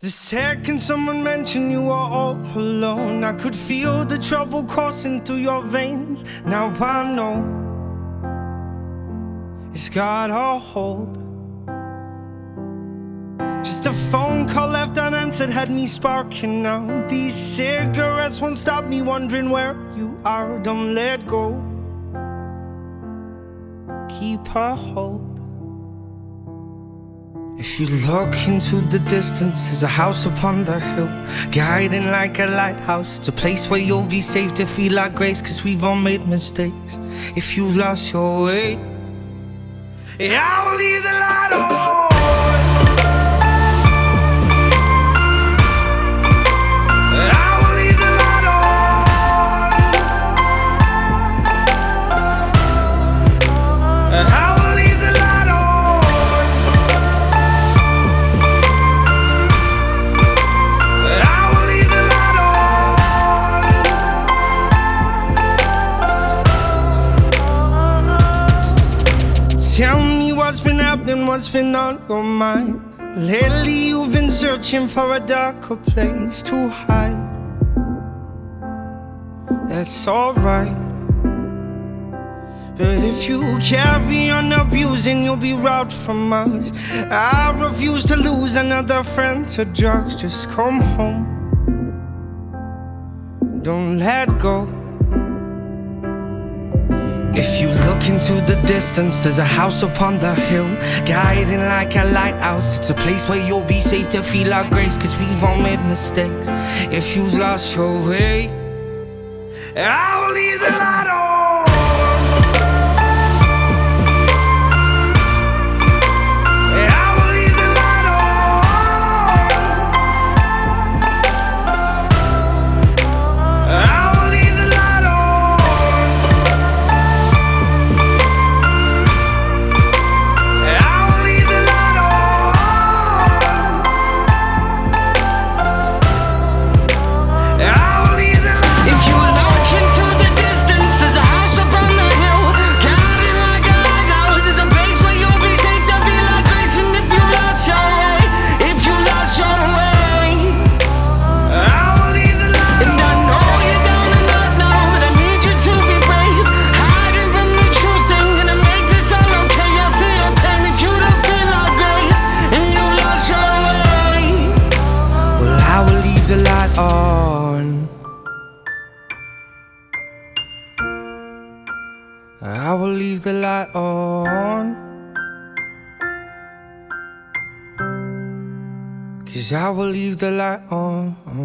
The second someone mentioned you were all alone, I could feel the trouble coursing through your veins. Now I know it's got a hold. Just a phone call left unanswered had me sparking now. These cigarettes won't stop me wondering where you are. Don't let go, keep a hold. If you look into the distance, there's a house upon the hill, guiding like a lighthouse. It's a place where you'll be safe to feel our grace, 'cause we've all made mistakes. If you've lost your way, yeah, I will leave the light on. Tell me what's been happening, what's been on your mind. Lately you've been searching for a darker place to hide. That's alright, but if you carry on abusing, you'll be robbed from us. I refuse to lose another friend to drugs. Just come home, don't let go. If you look into the distance, there's a house upon the hill, guiding like a lighthouse. It's a place where you'll be safe to feel our grace, 'cause we've all made mistakes. If you've lost your way, I will leave the light on. On. I will leave the light on, 'cause I will leave the light on.